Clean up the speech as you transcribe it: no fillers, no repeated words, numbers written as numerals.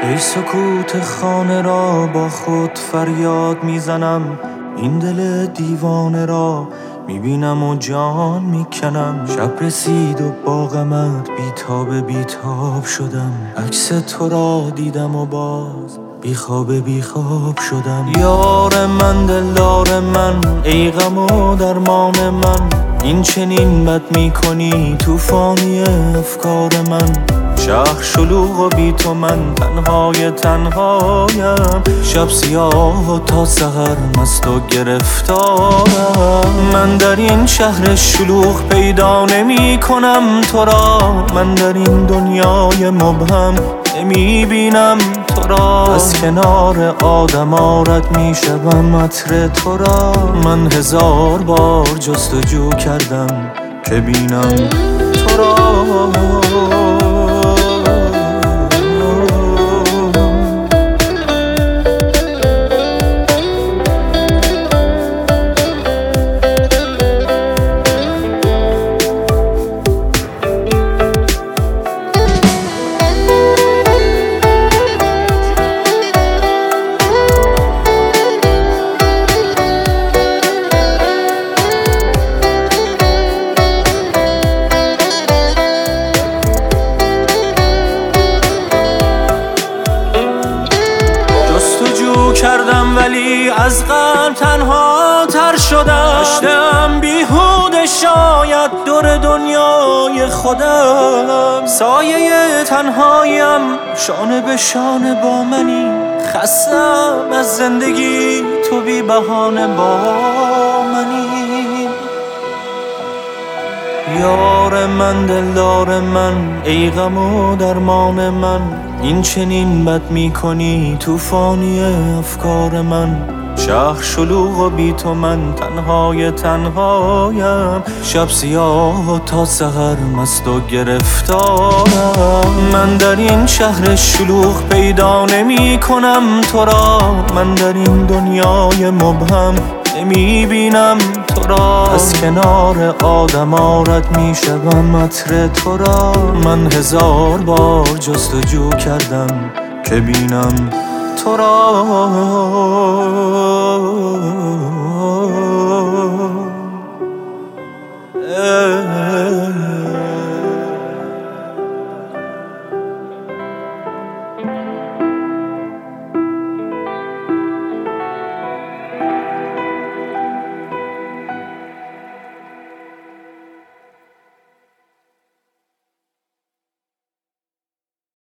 ای سکوت خانه را با خود فریاد میزنم، این دل دیوانه را میبینم و جان میکنم. شب رسید و با غمت بیتاب شدم، عکس تو را دیدم و باز بیخواب شدم. یار من دلدار من، ای غم و درمان من، این چنین بد میکنی توفانی افکار من. شهر شلوغ و بی تو من تنهایم، شب سیاه و تا سحر مست و گرفتارم. من در این شهر شلوغ پیدا نمی کنم تو را، من در این دنیای مبهم نمی بینم تو را. از کنار آدما رد می شدم عطر تو را، من هزار بار جستجو کردم که بینم تو را. کردم ولی از غم تنها تر شدم، داشتم بیهوده شاید دور دنیای خودم. سایه تنهایم شانه به شانه با منی، خستم از زندگی تو بی بهانه با منی. یار من دلدار من، ای غم و درمان من، این چنین بد میکنی توفانی افکار من. شهر شلوغ و بی تو من تنهایم، شب سیاه و تا سحر مست و گرفتارم. من در این شهر شلوغ پیدا نمی کنم تو را، من در این دنیای مبهم نمی بینم تو را. از کنار آدما رد می شدم عطر تو را، من هزار بار جستجو کردم که بینم تو را.